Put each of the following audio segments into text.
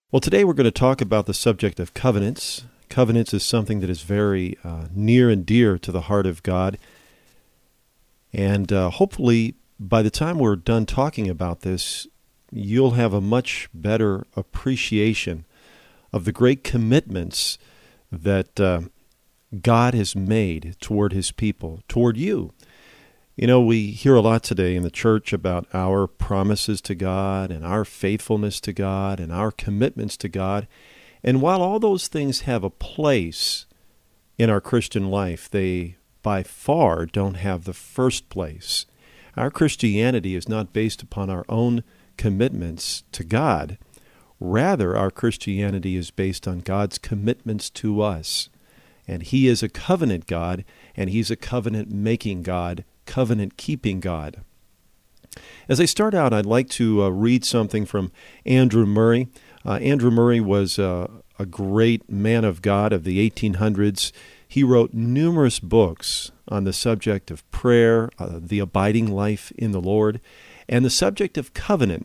Well, today we're going to talk about the subject of covenants. Covenants is something that is very near and dear to the heart of God. And hopefully, by the time we're done talking about this, you'll have a much better appreciation of the great commitments that God has made toward His people, toward you. You know, we hear a lot today in the church about our promises to God and our faithfulness to God and our commitments to God. And while all those things have a place in our Christian life, they by far don't have the first place. Our Christianity is not based upon our own commitments to God. Rather, our Christianity is based on God's commitments to us. And He is a covenant God, and He's a covenant-making God, covenant-keeping God. As I start out, I'd like to read something from Andrew Murray. Andrew Murray was a great man of God of the 1800s. He wrote numerous books on the subject of prayer, the abiding life in the Lord, and the subject of covenant.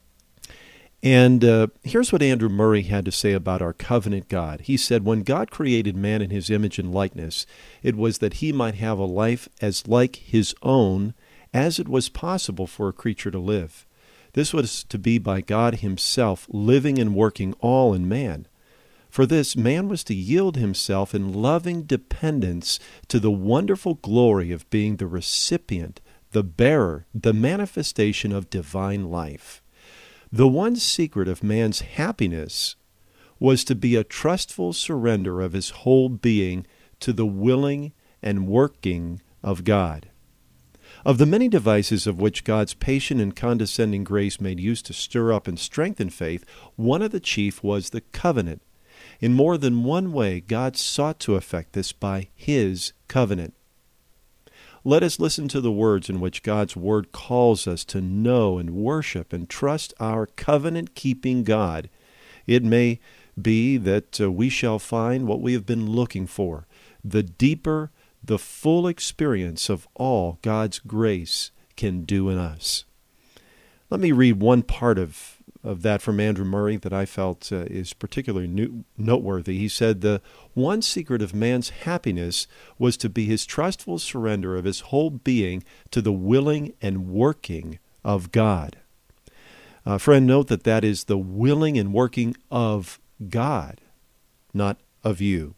And here's what Andrew Murray had to say about our covenant God. He said, "When God created man in His image and likeness, it was that he might have a life as like His own as it was possible for a creature to live. This was to be by God Himself, living and working all in man. For this, man was to yield himself in loving dependence to the wonderful glory of being the recipient, the bearer, the manifestation of divine life. The one secret of man's happiness was to be a trustful surrender of his whole being to the willing and working of God. Of the many devices of which God's patient and condescending grace made use to stir up and strengthen faith, one of the chief was the covenant. In more than one way, God sought to effect this by His covenant. Let us listen to the words in which God's Word calls us to know and worship and trust our covenant-keeping God. It may be that we shall find what we have been looking for, the deeper, the full experience of all God's grace can do in us." Let me read one part of that from Andrew Murray that I felt is particularly noteworthy. He said, "The one secret of man's happiness was to be his trustful surrender of his whole being to the willing and working of God." Friend, note that is the willing and working of God, not of you.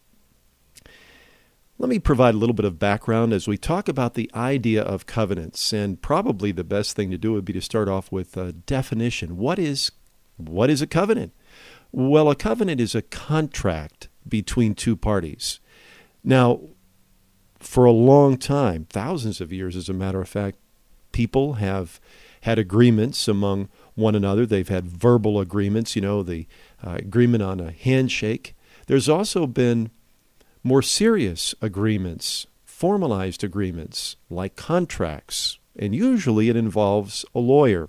Let me provide a little bit of background as we talk about the idea of covenants, and probably the best thing to do would be to start off with a definition. What is a covenant? Well, a covenant is a contract between two parties. Now, for a long time, thousands of years as a matter of fact, people have had agreements among one another. They've had verbal agreements, the agreement on a handshake. There's also been more serious agreements, formalized agreements, like contracts, and usually it involves a lawyer.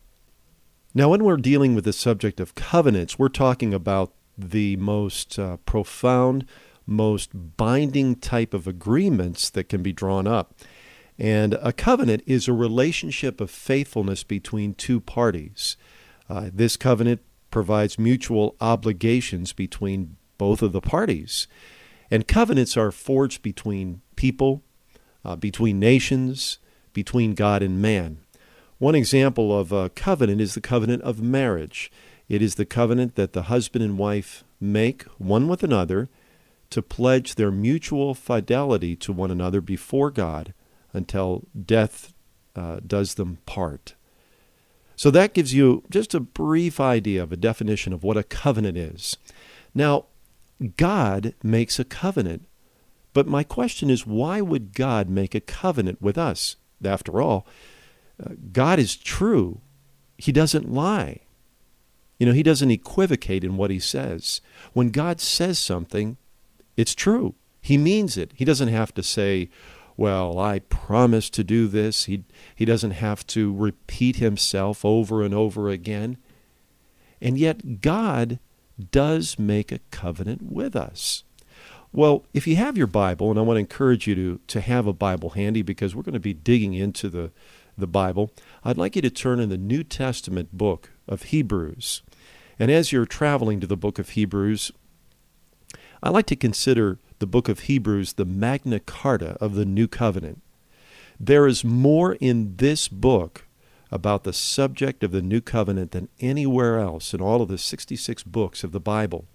Now, when we're dealing with the subject of covenants, we're talking about the most profound, most binding type of agreements that can be drawn up. And a covenant is a relationship of faithfulness between two parties. This covenant provides mutual obligations between both of the parties. And covenants are forged between people, between nations, between God and man. One example of a covenant is the covenant of marriage. It is the covenant that the husband and wife make one with another to pledge their mutual fidelity to one another before God until death does them part. So that gives you just a brief idea of a definition of what a covenant is. Now, God makes a covenant, but my question is, why would God make a covenant with us? After all, God is true. He doesn't lie. He doesn't equivocate in what He says. When God says something, it's true. He means it. He doesn't have to say, well, I promise to do this. He doesn't have to repeat Himself over and over again. And yet God does make a covenant with us. Well, if you have your Bible, and I want to encourage you to have a Bible handy because we're going to be digging into the Bible, I'd like you to turn in the New Testament book of Hebrews. And as you're traveling to the book of Hebrews, I like to consider the book of Hebrews the Magna Carta of the New Covenant. There is more in this book about the subject of the New Covenant than anywhere else in all of the 66 books of the Bible.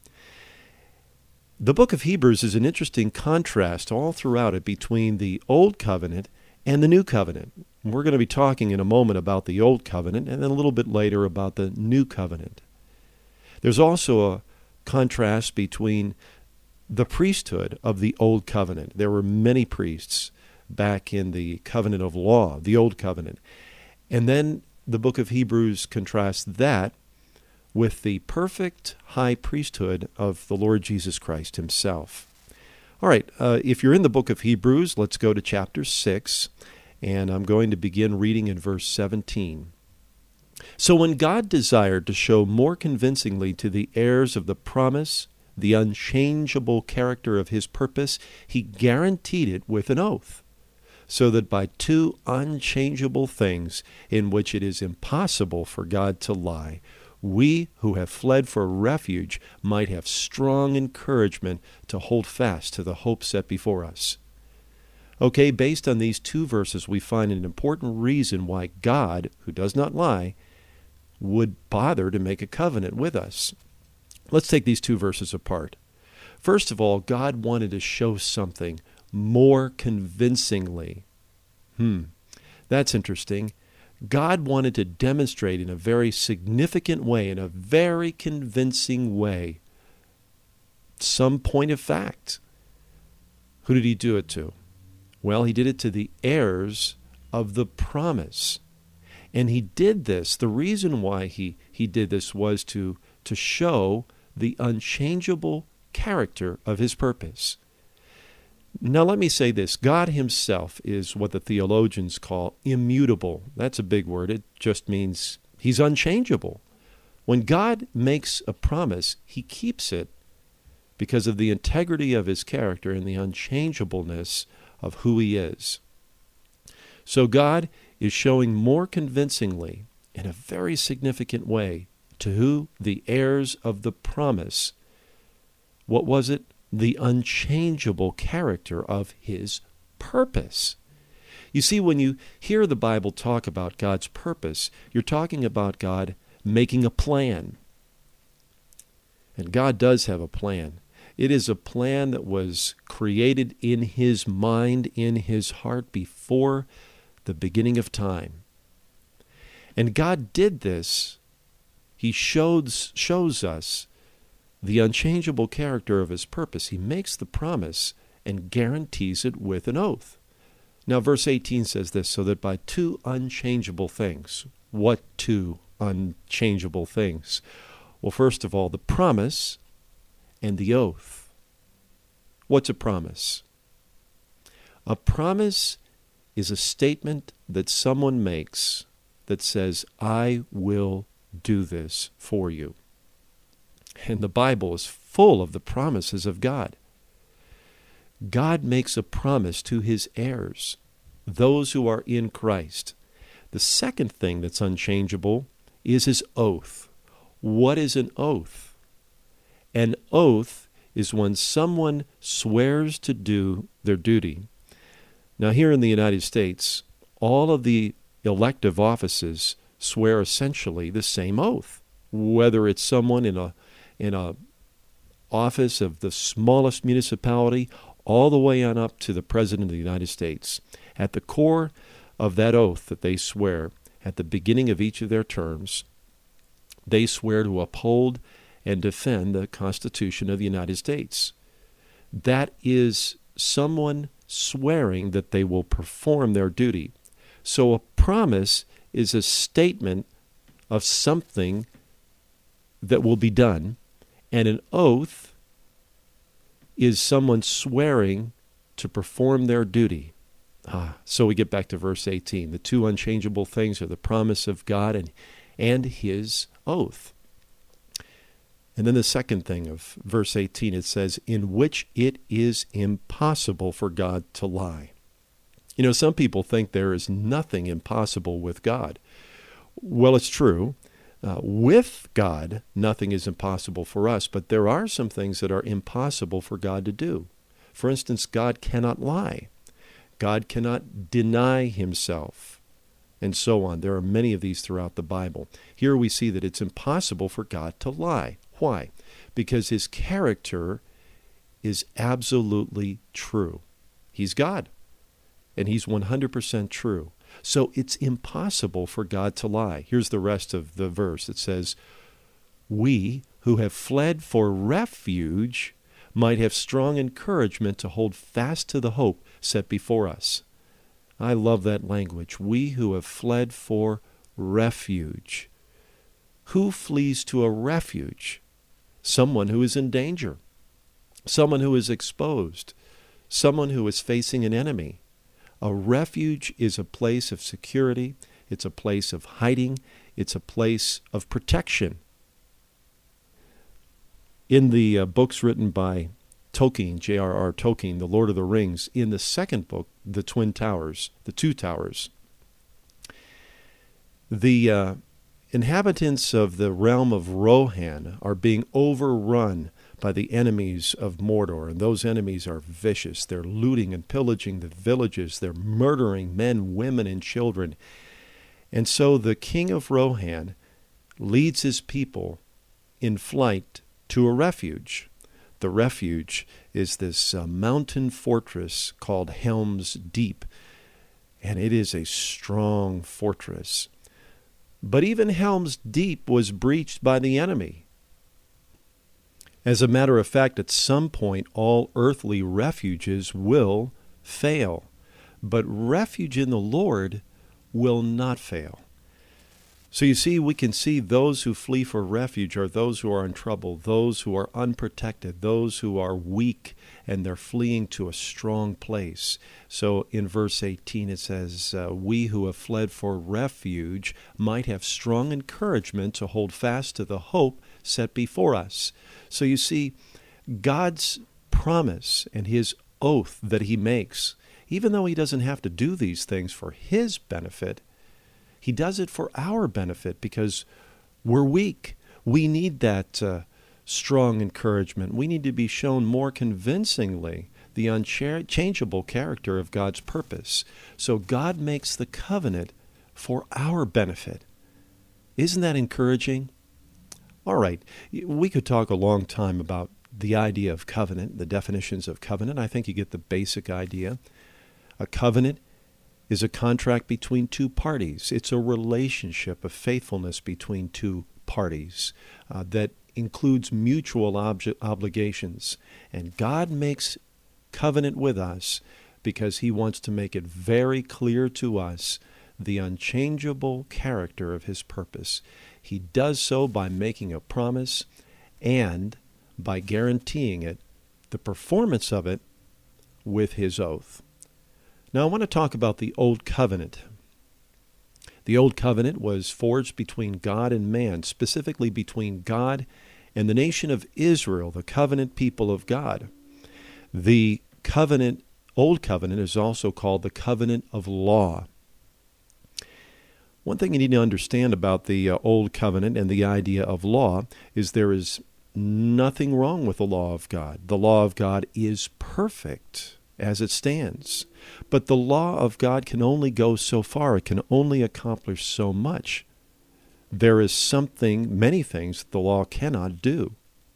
The book of Hebrews is an interesting contrast all throughout it between the Old Covenant and the New Covenant. We're going to be talking in a moment about the Old Covenant and then a little bit later about the New Covenant. There's also a contrast between the priesthood of the Old Covenant. There were many priests back in the covenant of law, the Old Covenant. And then the book of Hebrews contrasts that with the perfect high priesthood of the Lord Jesus Christ himself. All right, if you're in the book of Hebrews, let's go to chapter 6, and I'm going to begin reading in verse 17. So when God desired to show more convincingly to the heirs of the promise the unchangeable character of his purpose, he guaranteed it with an oath, so that by two unchangeable things in which it is impossible for God to lie, we who have fled for refuge might have strong encouragement to hold fast to the hope set before us. Okay, based on these two verses, we find an important reason why God, who does not lie, would bother to make a covenant with us. Let's take these two verses apart. First of all, God wanted to show something more convincingly. That's interesting. God wanted to demonstrate in a very significant way, in a very convincing way, some point of fact. Who did he do it to? Well, he did it to the heirs of the promise. And he did this, the reason why he did this was to show the unchangeable character of his purpose. Now let me say this. God himself is what the theologians call immutable. That's a big word. It just means he's unchangeable. When God makes a promise, he keeps it because of the integrity of his character and the unchangeableness of who he is. So God is showing more convincingly, in a very significant way, to who? The heirs of the promise. What was it? The unchangeable character of his purpose. You see, when you hear the Bible talk about God's purpose, you're talking about God making a plan. And God does have a plan. It is a plan that was created in his mind, in his heart, before the beginning of time. And God did this. He shows us the unchangeable character of his purpose. He makes the promise and guarantees it with an oath. Now, verse 18 says this, so that by two unchangeable things. What two unchangeable things? Well, first of all, the promise and the oath. What's a promise? A promise is a statement that someone makes that says, I will do this for you. And the Bible is full of the promises of God. God makes a promise to his heirs, those who are in Christ. The second thing that's unchangeable is his oath. What is an oath? An oath is when someone swears to do their duty. Now, here in the United States, all of the elective offices swear essentially the same oath, whether it's someone in a office of the smallest municipality all the way on up to the President of the United States. At the core of that oath that they swear at the beginning of each of their terms, they swear to uphold and defend the Constitution of the United States. That is someone swearing that they will perform their duty. So a promise is a statement of something that will be done, and an oath is someone swearing to perform their duty. So we get back to verse 18. The two unchangeable things are the promise of God and his oath. And then the second thing of verse 18, it says, in which it is impossible for God to lie. You know, some people think there is nothing impossible with God. Well, it's true. With God, nothing is impossible for us, but there are some things that are impossible for God to do. For instance, God cannot lie. God cannot deny himself, and so on. There are many of these throughout the Bible. Here we see that it's impossible for God to lie. Why? Because his character is absolutely true. He's God, and he's 100% true. So it's impossible for God to lie. Here's the rest of the verse. It says, we who have fled for refuge might have strong encouragement to hold fast to the hope set before us. I love that language. We who have fled for refuge. Who flees to a refuge? Someone who is in danger. Someone who is exposed. Someone who is facing an enemy. A refuge is a place of security. It's a place of hiding. It's a place of protection. In the books written by Tolkien, J.R.R. Tolkien, The Lord of the Rings, in the second book, The Two Towers, the inhabitants of the realm of Rohan are being overrun by the enemies of Mordor, and those enemies are vicious. They're looting and pillaging the villages. They're murdering men, women, and children. And so the king of Rohan leads his people in flight to a refuge. The refuge is this mountain fortress called Helm's Deep, and it is a strong fortress. But even Helm's Deep was breached by the enemy. As a matter of fact, at some point, all earthly refuges will fail. But refuge in the Lord will not fail. So you see, we can see those who flee for refuge are those who are in trouble, those who are unprotected, those who are weak, and they're fleeing to a strong place. So in verse 18 it says, we who have fled for refuge might have strong encouragement to hold fast to the hope set before us. So you see, God's promise and his oath that he makes, even though he doesn't have to do these things for his benefit, he does it for our benefit because we're weak. We need that strong encouragement. We need to be shown more convincingly the unchangeable character of God's purpose. So God makes the covenant for our benefit. Isn't that encouraging? All right, we could talk a long time about the idea of covenant, the definitions of covenant. I think you get the basic idea. A covenant is a contract between two parties. It's a relationship of faithfulness between two parties that includes mutual obligations. And God makes covenant with us because he wants to make it very clear to us the unchangeable character of his purpose. He does so by making a promise and by guaranteeing it, the performance of it, with his oath. Now, I want to talk about the Old Covenant. The Old Covenant was forged between God and man, specifically between God and the nation of Israel, the covenant people of God. The Old Covenant is also called the covenant of law. One thing you need to understand about the Old Covenant and the idea of law is there is nothing wrong with the law of God. The law of God is perfect as it stands. But the law of God can only go so far. It can only accomplish so much. There is many things the law cannot do.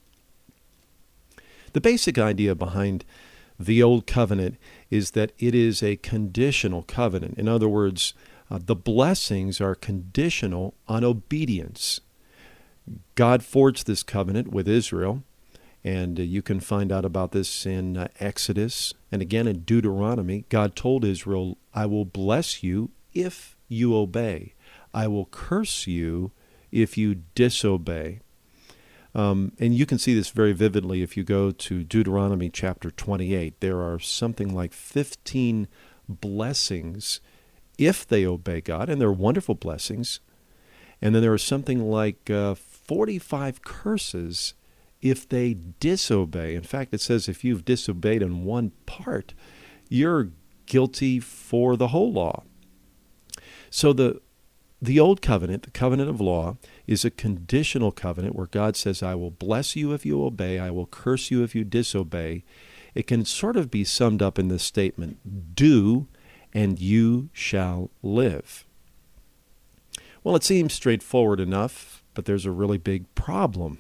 The basic idea behind the Old Covenant is that it is a conditional covenant. In other words, the blessings are conditional on obedience. God forged this covenant with Israel, and you can find out about this in Exodus and again in Deuteronomy. God told Israel, I will bless you if you obey. I will curse you if you disobey. And you can see this very vividly if you go to Deuteronomy chapter 28. There are something like 15 blessings if they obey God, and they're wonderful blessings. And then there are something like 45 curses if they disobey. In fact, it says if you've disobeyed in one part, you're guilty for the whole law. So the the old covenant, the covenant of law, is a conditional covenant where God says, I will bless you if you obey, I will curse you if you disobey. It can sort of be summed up in this statement, do, and you shall live. Well, it seems straightforward enough, but there's a really big problem.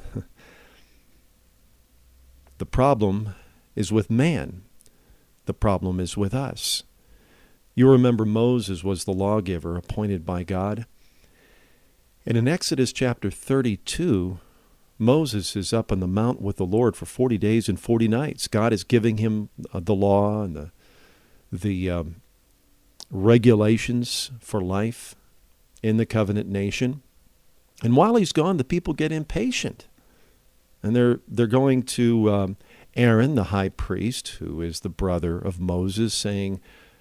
The problem is with man. The problem is with us. You remember Moses was the lawgiver appointed by God. And in Exodus chapter 32, Moses is up on the mount with the Lord for 40 days and 40 nights. God is giving him the law and the regulations for life in the covenant nation. And while he's gone, the people get impatient. And they're going to Aaron, the high priest, who is the brother of Moses, saying,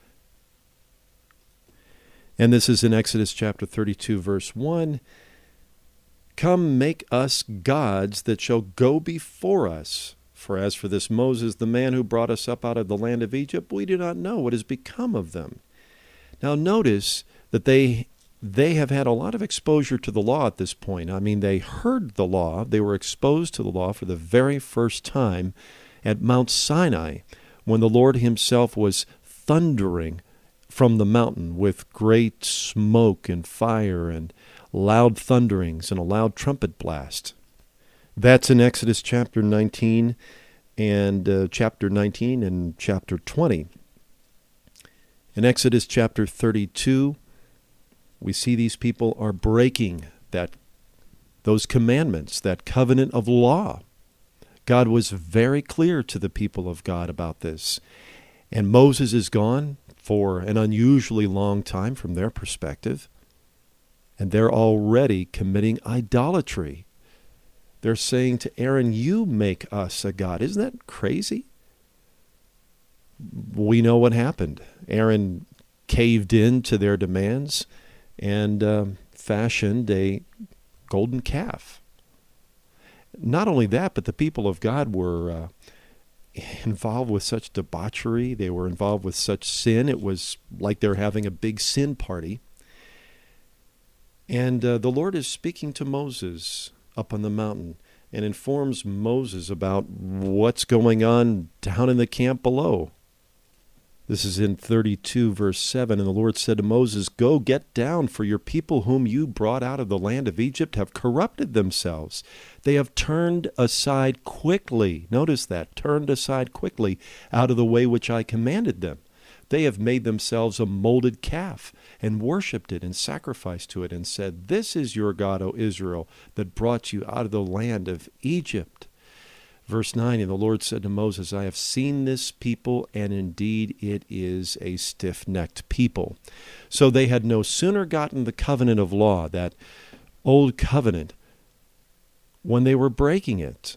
and this is in Exodus chapter 32, verse 1, come make us gods that shall go before us. For as for this Moses, the man who brought us up out of the land of Egypt, we do not know what has become of them. Now notice that they have had a lot of exposure to the law at this point. I mean, they heard the law. They were exposed to the law for the very first time at Mount Sinai, when the Lord himself was thundering from the mountain with great smoke and fire and loud thunderings and a loud trumpet blast. That's in Exodus chapter 19 and chapter 19 and chapter 20. In Exodus chapter 32, we see these people are breaking those commandments, that covenant of law. God was very clear to the people of God about this. And Moses is gone for an unusually long time from their perspective. And they're already committing idolatry. They're saying to Aaron, you make us a god. Isn't that crazy? We know what happened. Aaron caved in to their demands and fashioned a golden calf. Not only that, but the people of God were involved with such debauchery. They were involved with such sin. It was like they're having a big sin party. And the Lord is speaking to Moses up on the mountain and informs Moses about what's going on down in the camp below. This is in 32, verse 7. And the Lord said to Moses, go get down, for your people whom you brought out of the land of Egypt have corrupted themselves. They have turned aside quickly. Notice that, turned aside quickly out of the way which I commanded them. They have made themselves a molded calf and worshipped it and sacrificed to it and said, this is your God, O Israel, that brought you out of the land of Egypt. Verse 9, and the Lord said to Moses, I have seen this people, and indeed it is a stiff-necked people. So they had no sooner gotten the covenant of law, that old covenant, when they were breaking it.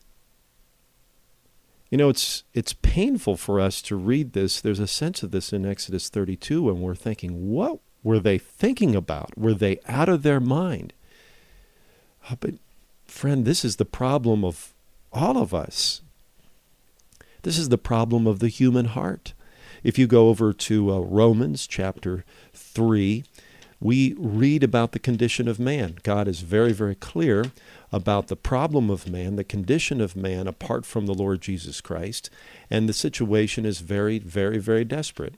You know, it's painful for us to read this. There's a sense of this in Exodus 32 when we're thinking, what were they thinking about? Were they out of their mind? But friend, this is the problem of all of us. This is the problem of the human heart. If you go over to Romans chapter 3, we read about the condition of man. God is very, very clear about the problem of man, the condition of man apart from the Lord Jesus Christ, and the situation is very, very, very desperate.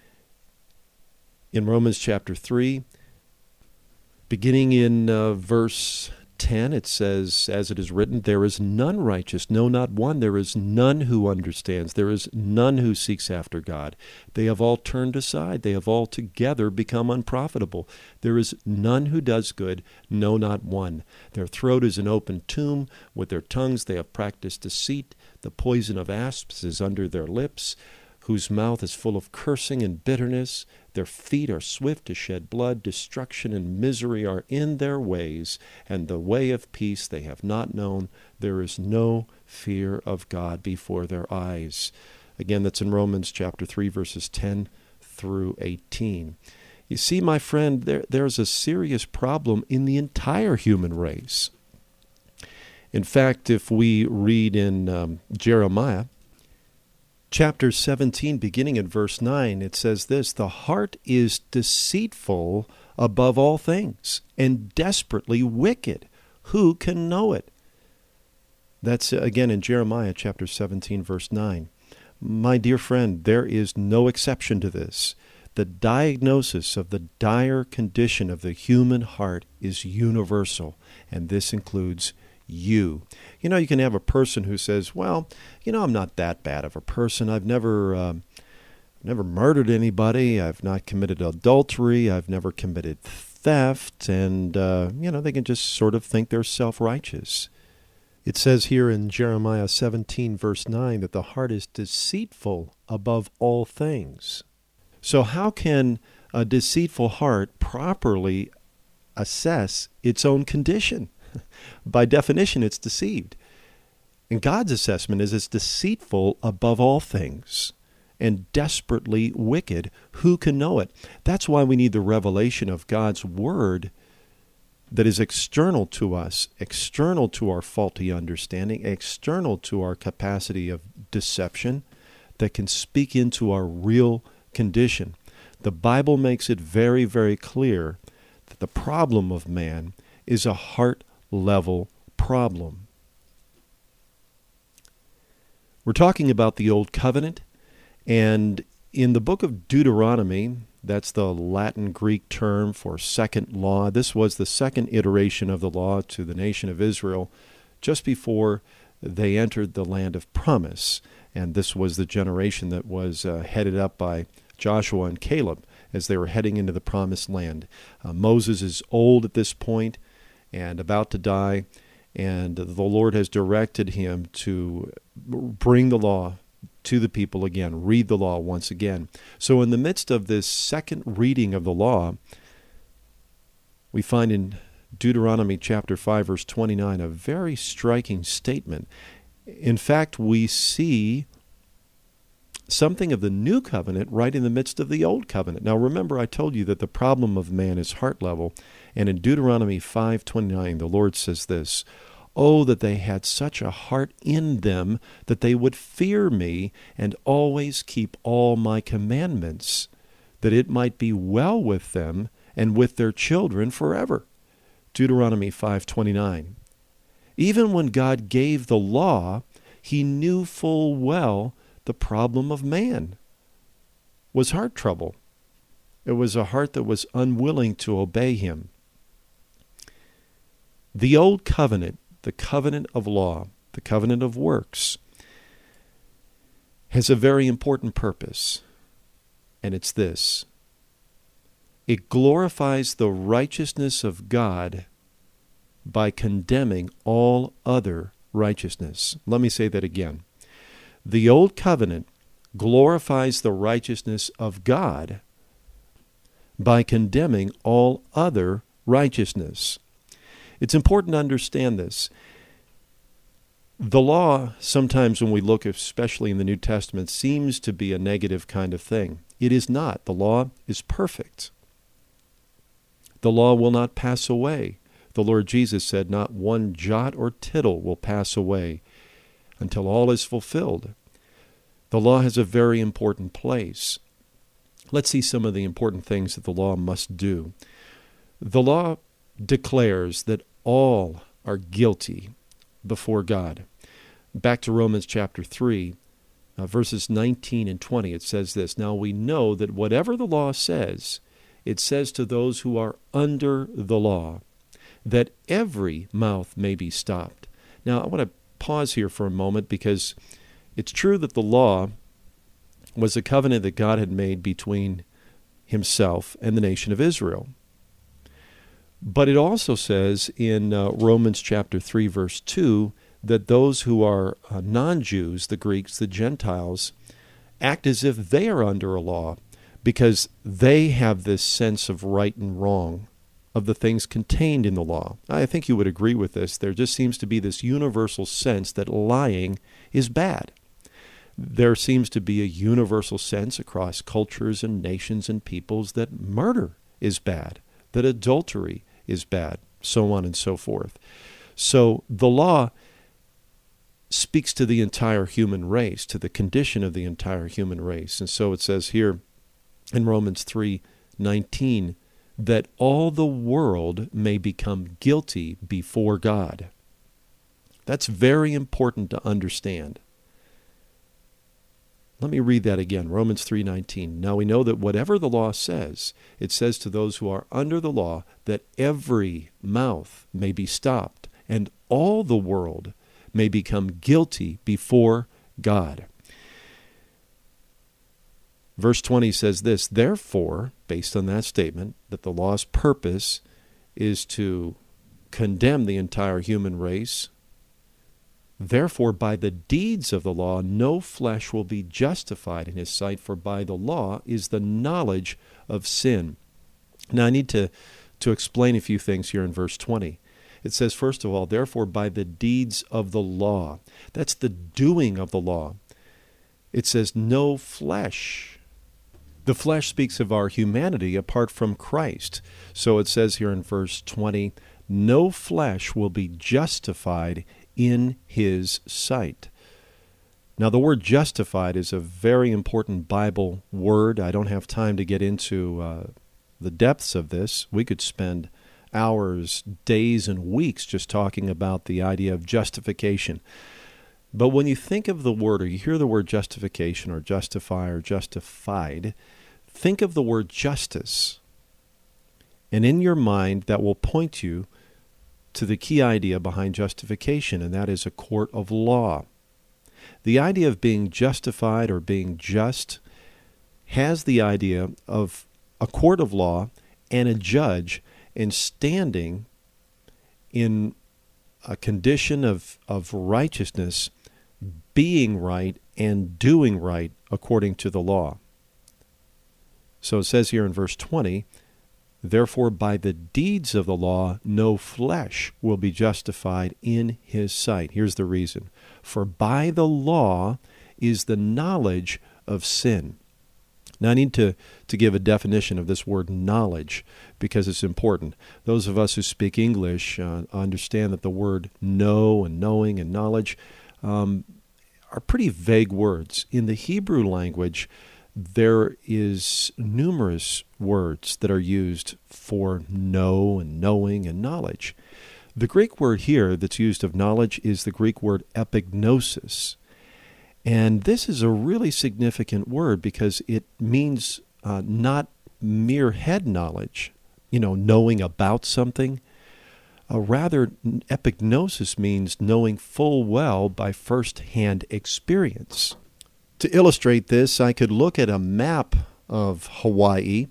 In Romans chapter 3, beginning in verse 10, it says, as it is written, there is none righteous, no, not one. There is none who understands. There is none who seeks after God. They have all turned aside. They have altogether become unprofitable. There is none who does good, no, not one. Their throat is an open tomb. With their tongues they have practiced deceit. The poison of asps is under their lips, whose mouth is full of cursing and bitterness. Their feet are swift to shed blood. Destruction and misery are in their ways, and the way of peace they have not known. There is no fear of God before their eyes. Again, that's in Romans chapter 3, verses 10 through 18. You see, my friend, there's a serious problem in the entire human race. In fact, if we read in Jeremiah, chapter 17, beginning in verse 9, it says this, the heart is deceitful above all things, and desperately wicked. Who can know it? That's again in Jeremiah chapter 17, verse 9. My dear friend, there is no exception to this. The diagnosis of the dire condition of the human heart is universal, and this includes you. You know, you can have a person who says, well, I'm not that bad of a person. I've never murdered anybody. I've not committed adultery. I've never committed theft. And, they can just sort of think they're self-righteous. It says here in Jeremiah 17, verse 9, that the heart is deceitful above all things. So how can a deceitful heart properly assess its own condition? By definition, it's deceived. And God's assessment is it's deceitful above all things and desperately wicked. Who can know it? That's why we need the revelation of God's Word that is external to us, external to our faulty understanding, external to our capacity of deception, that can speak into our real condition. The Bible makes it very, very clear that the problem of man is a heart-level problem. We're talking about the Old Covenant, and in the book of Deuteronomy, that's the Latin Greek term for second law. This was the second iteration of the law to the nation of Israel just before they entered the land of promise. And this was the generation that was headed up by Joshua and Caleb as they were heading into the promised land. Moses is old at this point and about to die, and the Lord has directed him to bring the law to the people again, read the law once again. So in the midst of this second reading of the law, we find in Deuteronomy chapter 5, verse 29, a very striking statement. In fact, we see something of the new covenant right in the midst of the old covenant. Now remember, I told you that the problem of man is heart level, and in Deuteronomy 5:29, the Lord says this, "Oh, that they had such a heart in them that they would fear me and always keep all my commandments, that it might be well with them and with their children forever." Deuteronomy 5:29. Even when God gave the law, he knew full well the problem of man was heart trouble. It was a heart that was unwilling to obey him. The old covenant, the covenant of law, the covenant of works, has a very important purpose, and it's this. It glorifies the righteousness of God by condemning all other righteousness. Let me say that again. The old covenant glorifies the righteousness of God by condemning all other righteousness. It's important to understand this. The law, sometimes when we look, especially in the New Testament, seems to be a negative kind of thing. It is not. The law is perfect. The law will not pass away. The Lord Jesus said, not one jot or tittle will pass away until all is fulfilled. The law has a very important place. Let's see some of the important things that the law must do. The law declares that all are guilty before God. Back to Romans chapter 3, verses 19 and 20, it says this, "Now we know that whatever the law says, it says to those who are under the law, that every mouth may be stopped." Now, I want to pause here for a moment because it's true that the law was a covenant that God had made between himself and the nation of Israel. But it also says in Romans chapter 3, verse 2, that those who are non-Jews, the Greeks, the Gentiles, act as if they are under a law because they have this sense of right and wrong, of the things contained in the law. I think you would agree with this. There just seems to be this universal sense that lying is bad. There seems to be a universal sense across cultures and nations and peoples that murder is bad, that adultery is bad, so on and so forth. So the law speaks to the entire human race, to the condition of the entire human race. And so it says here in Romans 3:19 that all the world may become guilty before God. That's very important to understand. Let me read that again, Romans 3:19. Now we know that whatever the law says, it says to those who are under the law that every mouth may be stopped and all the world may become guilty before God. Verse 20 says this, therefore, based on that statement, that the law's purpose is to condemn the entire human race, therefore, by the deeds of the law, no flesh will be justified in his sight, for by the law is the knowledge of sin. Now, I need to explain a few things here in verse 20. It says, first of all, therefore, by the deeds of the law. That's the doing of the law. It says, no flesh. The flesh speaks of our humanity apart from Christ. So it says here in verse 20, no flesh will be justified in his sight. Now, the word justified is a very important Bible word. I don't have time to get into the depths of this. We could spend hours, days, and weeks just talking about the idea of justification. But when you think of the word, or you hear the word justification, or justify, or justified, think of the word justice. And in your mind, that will point you to the key idea behind justification, and that is a court of law. The idea of being justified or being just has the idea of a court of law and a judge and standing in a condition of righteousness, being right and doing right according to the law. So it says here in verse 20, therefore, by the deeds of the law, no flesh will be justified in his sight. Here's the reason. For by the law is the knowledge of sin. Now, I need to give a definition of this word knowledge because it's important. Those of us who speak English understand that the word know and knowing and knowledge are pretty vague words. In the Hebrew language, there is numerous words that are used for know and knowing and knowledge. The Greek word here that's used of knowledge is the Greek word epignosis. And this is a really significant word because it means not mere head knowledge, knowing about something. Rather, epignosis means knowing full well by first-hand experience. To illustrate this, I could look at a map of Hawaii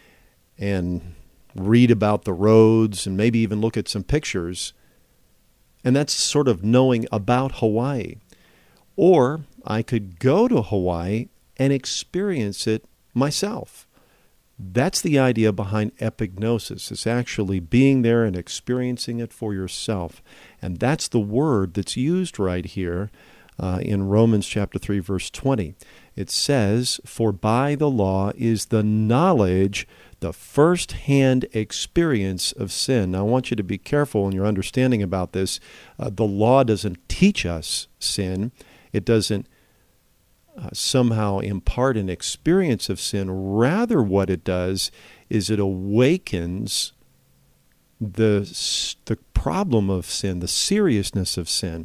and read about the roads and maybe even look at some pictures, and that's sort of knowing about Hawaii. Or I could go to Hawaii and experience it myself. That's the idea behind epignosis. It's actually being there and experiencing it for yourself. And that's the word that's used right here in Romans chapter 3, verse 20. It says, for by the law is the knowledge, the first-hand experience of sin. Now, I want you to be careful in your understanding about this. The law doesn't teach us sin. It doesn't somehow impart an experience of sin. Rather, what it does is it awakens the problem of sin, the seriousness of sin.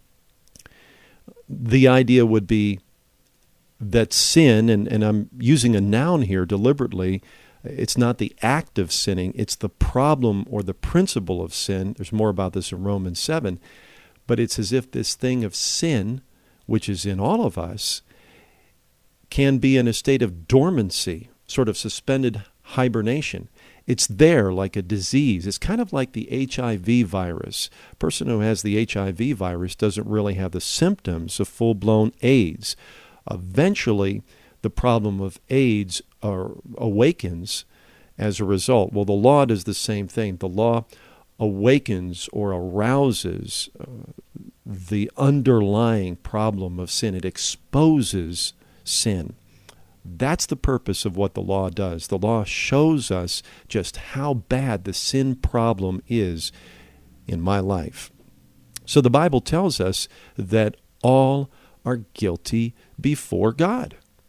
The idea would be that sin, and I'm using a noun here deliberately, it's not the act of sinning, it's the problem or the principle of sin. There's more about this in Romans 7. But it's as if this thing of sin, which is in all of us, can be in a state of dormancy, sort of suspended hibernation. It's there like a disease. It's kind of like the HIV virus. A person who has the HIV virus doesn't really have the symptoms of full-blown AIDS. Eventually, the problem of AIDS awakens as a result. Well, the law does the same thing. The law awakens or arouses the underlying problem of sin. It exposes sin. That's the purpose of what the law does. The law shows us just how bad the sin problem is in my life. So the Bible tells us that all are guilty before God.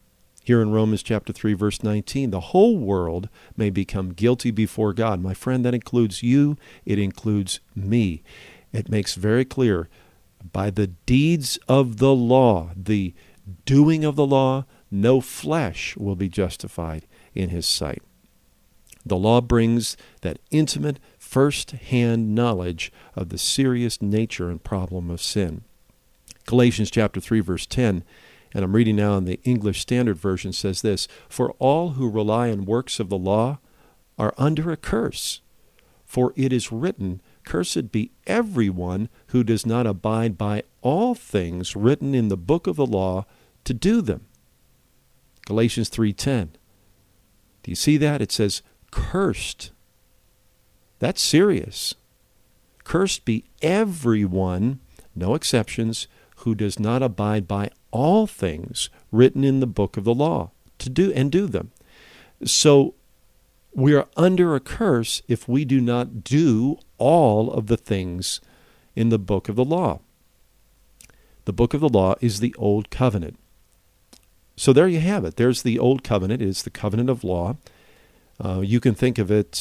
Here in Romans chapter 3, verse 19, the whole world may become guilty before God. My friend, that includes you. It includes me. It makes very clear, by the deeds of the law, the doing of the law, no flesh will be justified in his sight. The law brings that intimate, first-hand knowledge of the serious nature and problem of sin. Galatians chapter 3, verse 10, and I'm reading now in the English Standard Version, says this, "For all who rely on works of the law are under a curse. For it is written, Cursed be everyone who does not abide by all things written in the book of the law to do them." Galatians 3:10. Do you see that? It says, cursed. That's serious. Cursed be everyone, no exceptions, who does not abide by all things written in the book of the law to do them. So we are under a curse if we do not do all of the things in the book of the law. The book of the law is the Old Covenant. So there you have it. There's the Old Covenant. It's the covenant of law. You can think of it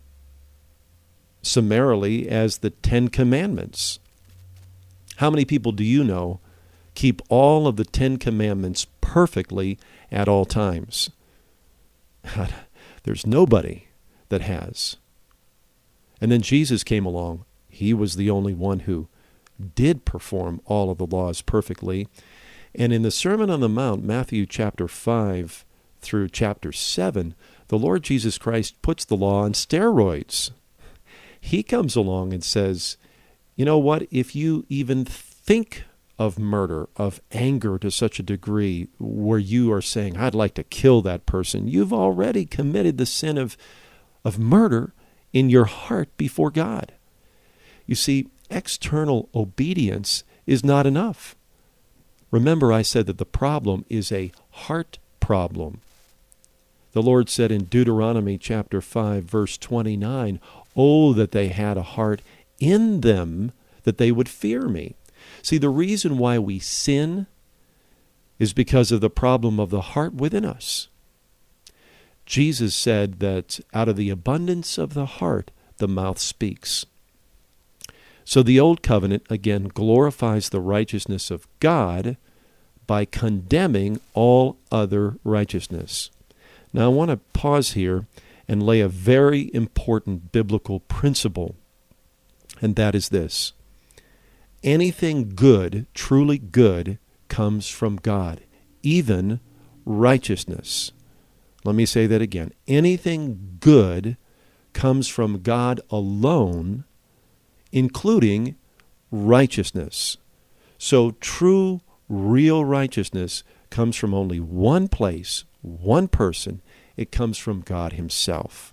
summarily as the Ten Commandments. How many people do you know keep all of the Ten Commandments perfectly at all times? There's nobody that has. And then Jesus came along. He was the only one who did perform all of the laws perfectly. And in the Sermon on the Mount, Matthew chapter 5 through chapter 7, the Lord Jesus Christ puts the law on steroids. He comes along and says, you know what, if you even think of murder, of anger to such a degree where you are saying, I'd like to kill that person, you've already committed the sin of murder in your heart before God. You see, external obedience is not enough. Remember, I said that the problem is a heart problem. The Lord said in Deuteronomy chapter 5, verse 29, "Oh, that they had a heart in them that they would fear me." See, the reason why we sin is because of the problem of the heart within us. Jesus said that out of the abundance of the heart, the mouth speaks. So the Old Covenant, again, glorifies the righteousness of God by condemning all other righteousness. Now I want to pause here and lay a very important biblical principle, and that is this. Anything good, truly good, comes from God, even righteousness. Let me say that again. Anything good comes from God alone, including righteousness. So true, real righteousness comes from only one place, one person. It comes from God himself.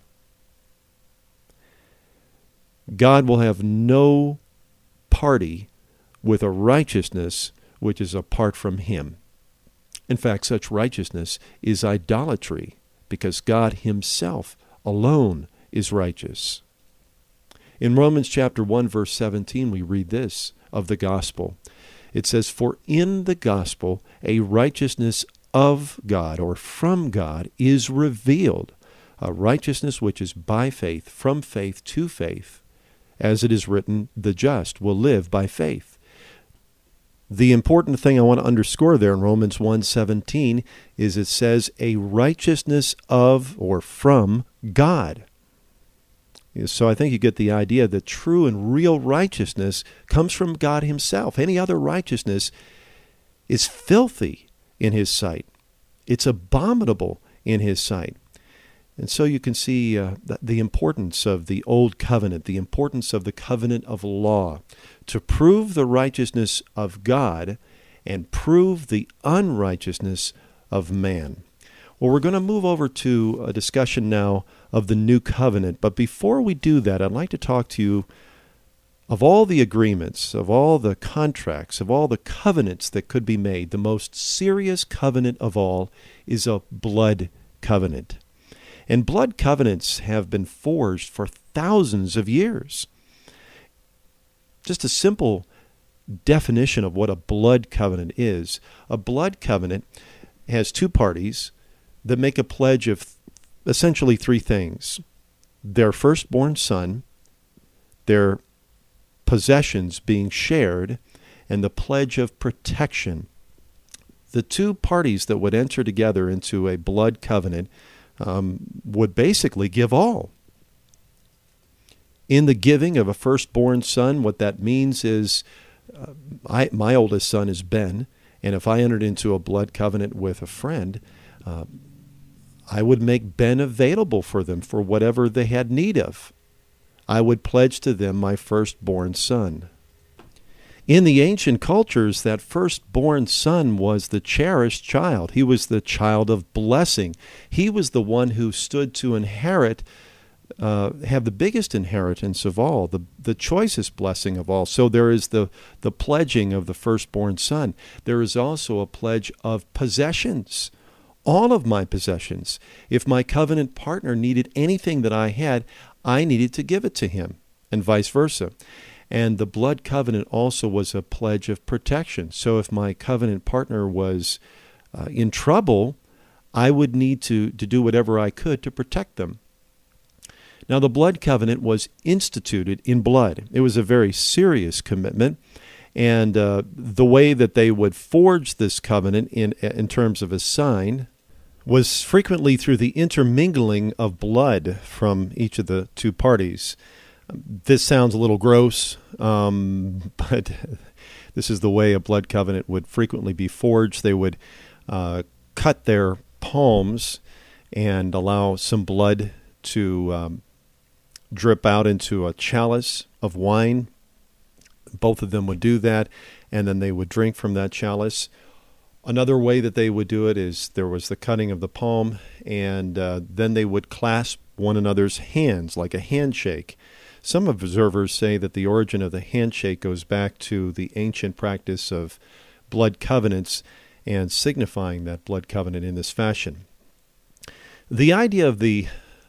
God will have no party with a righteousness which is apart from him. In fact, such righteousness is idolatry, because God himself alone is righteous. In Romans chapter 1, verse 17, we read this of the gospel. It says, "For in the gospel a righteousness of God, or from God, is revealed, a righteousness which is by faith, from faith to faith. As it is written, the just will live by faith." The important thing I want to underscore there in Romans 1:17 is it says a righteousness of or from God. So I think you get the idea that true and real righteousness comes from God himself. Any other righteousness is filthy in his sight. It's abominable in his sight. And so you can see the importance of the Old Covenant, the importance of the covenant of law, to prove the righteousness of God and prove the unrighteousness of man. Well, we're going to move over to a discussion now of the New Covenant. But before we do that, I'd like to talk to you of all the agreements, of all the contracts, of all the covenants that could be made. The most serious covenant of all is a blood covenant. And blood covenants have been forged for thousands of years. Just a simple definition of what a blood covenant is. A blood covenant has two parties. that make a pledge of essentially three things: their firstborn son, their possessions being shared, and the pledge of protection. The two parties that would enter together into a blood covenant would basically give all. In the giving of a firstborn son, what that means is my oldest son is Ben, and if I entered into a blood covenant with a friend, I would make Ben available for them for whatever they had need of. I would pledge to them my firstborn son. In the ancient cultures, that firstborn son was the cherished child. He was the child of blessing. He was the one who stood to inherit, have the biggest inheritance of all, the choicest blessing of all. So there is the pledging of the firstborn son. There is also a pledge of possessions, all of my possessions. If my covenant partner needed anything that I had, I needed to give it to him, and vice versa. And the blood covenant also was a pledge of protection. So if my covenant partner was in trouble, I would need to do whatever I could to protect them. Now, the blood covenant was instituted in blood. It was a very serious commitment. And the way that they would forge this covenant in terms of a sign was frequently through the intermingling of blood from each of the two parties. This sounds a little gross, but this is the way a blood covenant would frequently be forged. They would cut their palms and allow some blood to drip out into a chalice of wine. Both of them would do that, and then they would drink from that chalice. Another way that they would do it is there was the cutting of the palm, and then they would clasp one another's hands like a handshake. Some observers say that the origin of the handshake goes back to the ancient practice of blood covenants and signifying that blood covenant in this fashion. The idea of the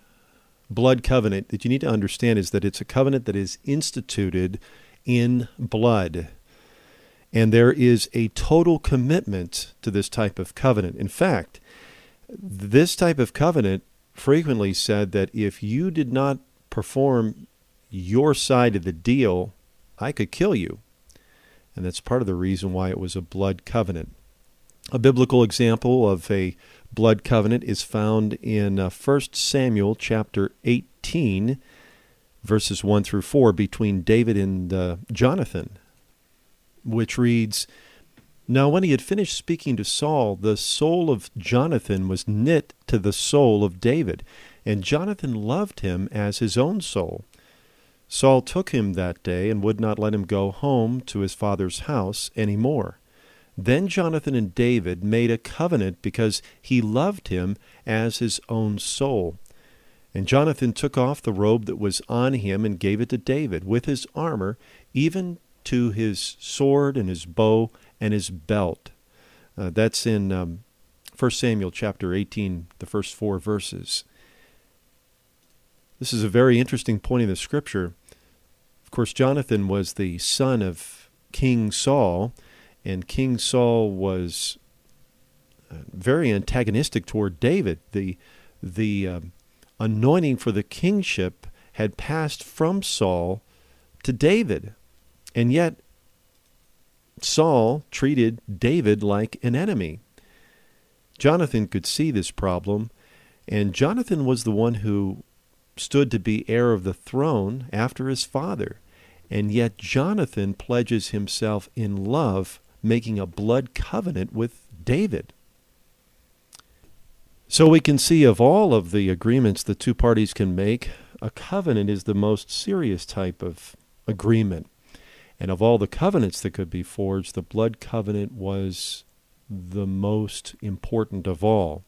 blood covenant that you need to understand is that it's a covenant that is instituted in blood. And there is a total commitment to this type of covenant. In fact, this type of covenant frequently said that if you did not perform your side of the deal, I could kill you. And that's part of the reason why it was a blood covenant. A biblical example of a blood covenant is found in 1 Samuel chapter 18, verses 1 through 4, between David and Jonathan, which reads, "Now when he had finished speaking to Saul, the soul of Jonathan was knit to the soul of David, and Jonathan loved him as his own soul. Saul took him that day and would not let him go home to his father's house any more. Then Jonathan and David made a covenant because he loved him as his own soul. And Jonathan took off the robe that was on him and gave it to David, with his armor, even to his sword and his bow and his belt." That's in 1 Samuel chapter 18, the first 4 verses. This is a very interesting point in the Scripture. Of course, Jonathan was the son of King Saul, and King Saul was very antagonistic toward David. The anointing for the kingship had passed from Saul to David, and yet Saul treated David like an enemy. Jonathan could see this problem, and Jonathan was the one who stood to be heir of the throne after his father. And yet Jonathan pledges himself in love, making a blood covenant with David. So we can see of all of the agreements the two parties can make, a covenant is the most serious type of agreement. And of all the covenants that could be forged, the blood covenant was the most important of all.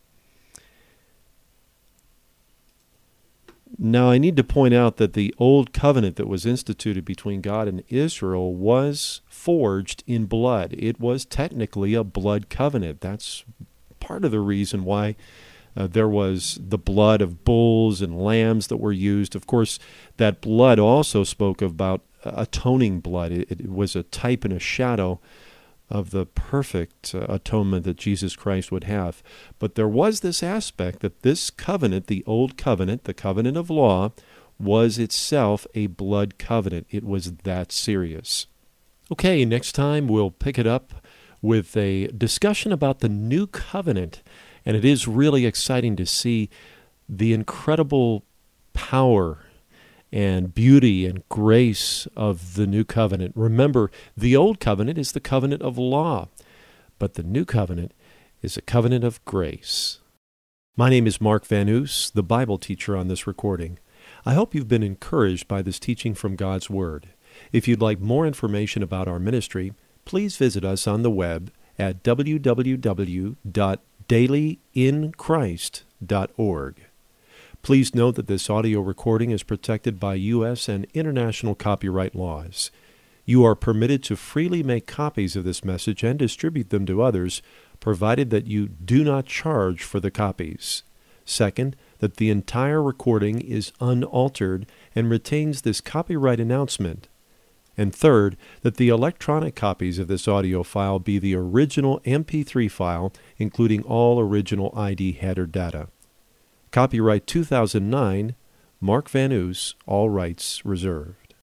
Now, I need to point out that the old covenant that was instituted between God and Israel was forged in blood. It was technically a blood covenant. That's part of the reason why there was the blood of bulls and lambs that were used. Of course, that blood also spoke about atoning blood. It was a type and a shadow of the perfect atonement that Jesus Christ would have. But there was this aspect that this covenant, the old covenant, the covenant of law, was itself a blood covenant. It was that serious. Okay, next time we'll pick it up with a discussion about the new covenant. And it is really exciting to see the incredible power and beauty and grace of the new covenant. Remember, the old covenant is the covenant of law, but the new covenant is a covenant of grace. My name is Mark Van Oos, the Bible teacher on this recording. I hope you've been encouraged by this teaching from God's Word. If you'd like more information about our ministry, please visit us on the web at www.dailyinchrist.org. Please note that this audio recording is protected by U.S. and international copyright laws. You are permitted to freely make copies of this message and distribute them to others, provided that you do not charge for the copies. Second, that the entire recording is unaltered and retains this copyright announcement. And third, that the electronic copies of this audio file be the original MP3 file, including all original ID header data. Copyright 2009, Mark Van Oos, all rights reserved.